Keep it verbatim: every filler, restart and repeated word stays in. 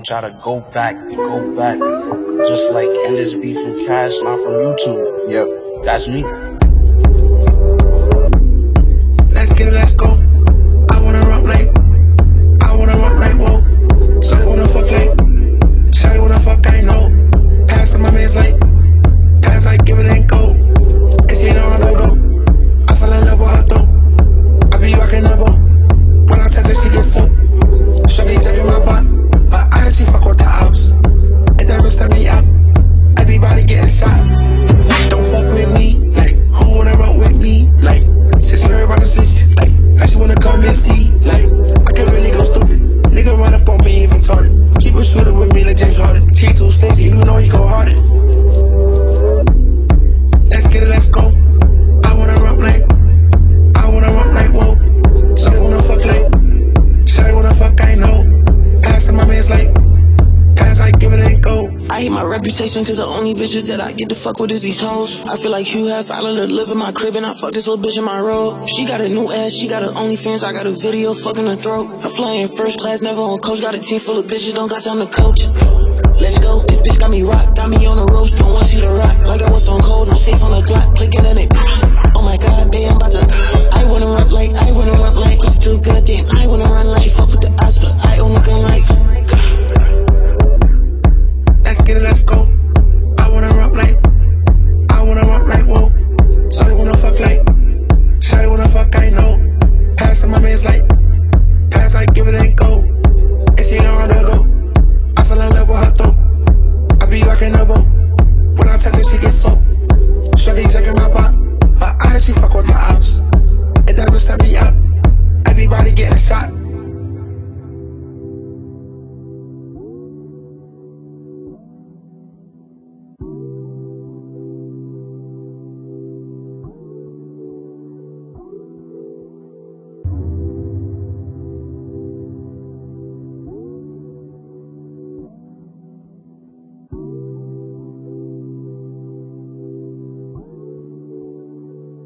want y'all to go back and go back. Just like end this beef from Cash, not from YouTube. Yep. That's me. Let's get it, let's go. I wanna rock like, I wanna rock like, whoa. So wanna fuck like, shawty wanna fuck, I know. Pass on my man's like, pass like, give it and go. It's you know I don't go. I fell in love with her though. I be rocking her boat. When I touch her, she gets so. Shawty taking my butt, but I actually fuck with the ops. It doesn't set me up. Everybody getting shot. Don't fuck with me, like, who wanna rock with me, like, since you heard about the switch, like, I just wanna come and see, like, I can really go stupid. Nigga run up on me, even started. Keep a shooter with me like James Harden. She too sexy, you know he go harder. Let's get it, let's go. I wanna rock like, I wanna rock like, whoa. So I wanna fuck like, shawty wanna fuck, I know. Pass to my man's like, pass like, give it and go. I hate my reputation cause the only bitches that I get to fuck with is these hoes. I feel like Hugh Hef, I let her live in my crib and I fuck this little bitch in my road. She got a new ass, she got her OnlyFans, I got a video fucking her throat. I fly in first class, never on coach, got a team full of bitches, don't got time to coach. Let's go, this bitch got me right.